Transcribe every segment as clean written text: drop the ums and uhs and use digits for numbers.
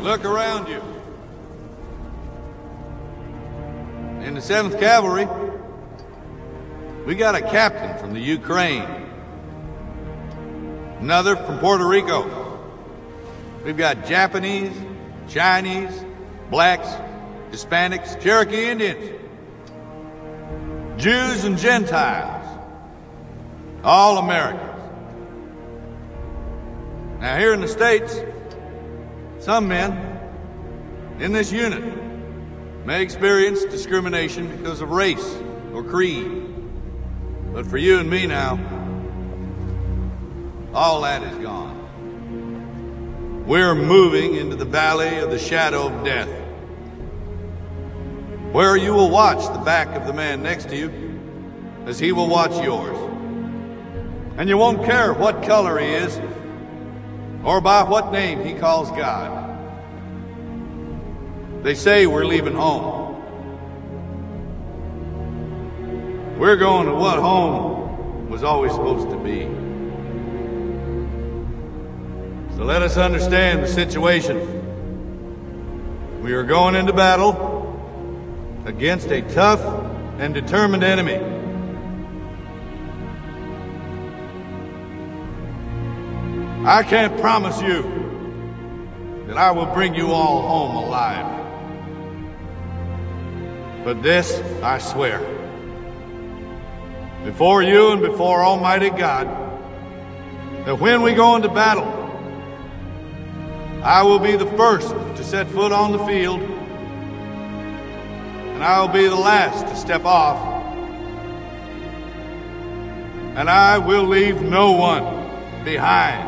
Look around you. In the 7th Cavalry, we got a captain from the Ukraine. Another from Puerto Rico. We've got Japanese, Chinese, blacks, Hispanics, Cherokee Indians, Jews and Gentiles, all Americans. Now here in the States, some men in this unit may experience discrimination because of race or creed. But for you and me now, all that is gone. We're moving into the valley of the shadow of death, where you will watch the back of the man next to you as he will watch yours. And you won't care what color he is or by what name he calls God. They say we're leaving home. We're going to what home was always supposed to be. So let us understand the situation. We are going into battle against a tough and determined enemy. I can't promise you that I will bring you all home alive. But this I swear, before you and before Almighty God, that when we go into battle, I will be the first to set foot on the field, and I will be the last to step off, and I will leave no one behind.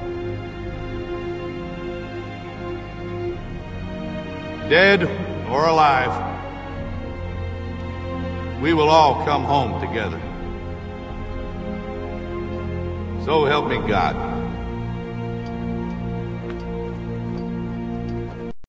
Dead or alive, we will all come home together. So help me God.